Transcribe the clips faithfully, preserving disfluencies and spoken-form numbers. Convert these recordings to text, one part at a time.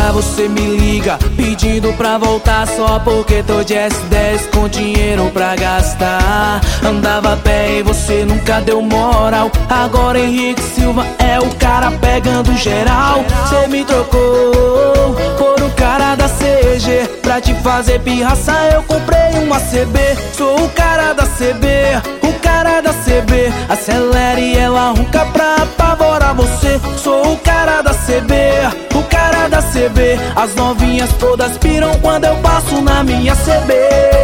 Agora você me liga pedindo pra voltar só porque tô de S dez com dinheiro pra gastar. Andava a pé e você nunca deu moral. Agora Henrique Silva é o cara pegando geral. Cê me trocou por o cara da C G. Pra te fazer pirraça eu comprei uma C B. Sou o cara da C B, o cara da C B. Acelere e ela ronca pra apavorar você. Sou o cara da C B, o cara da C B. As novinhas todas piram quando eu passo na minha C B.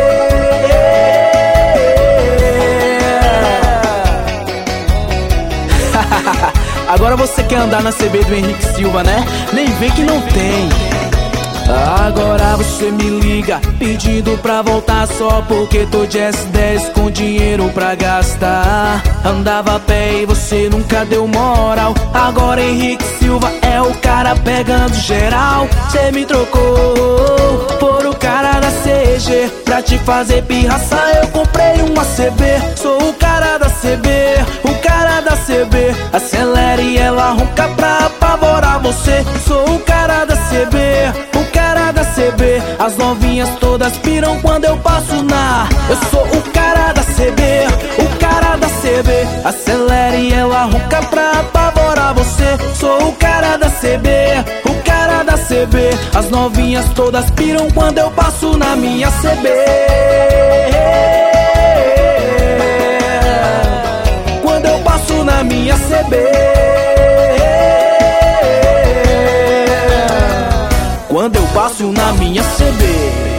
Agora você quer andar na C B do Henrique Silva, né? Nem vê que não tem. Agora você me liga pedindo pra voltar só porque tô de S dez com dinheiro pra gastar. Andava a pé e você nunca deu moral. Agora Henrique Silva é o cara pegando geral. Cê me trocou por o cara da C G. Pra te fazer pirraça eu comprei uma C B. Sou o cara da C B, o cara da C B. Acelere e ela ronca pra apavorar você. Sou o cara da C B, o cara da C B. As novinhas todas piram quando eu passo na. Eu sou o cara da C B, o cara da C B. Acelere e ela ronca pra apavorar você. Sou o cara da C B, o cara da C B. As novinhas todas piram quando eu passo na minha C B. Quando eu passo na minha C B. Quando eu passo na minha C B.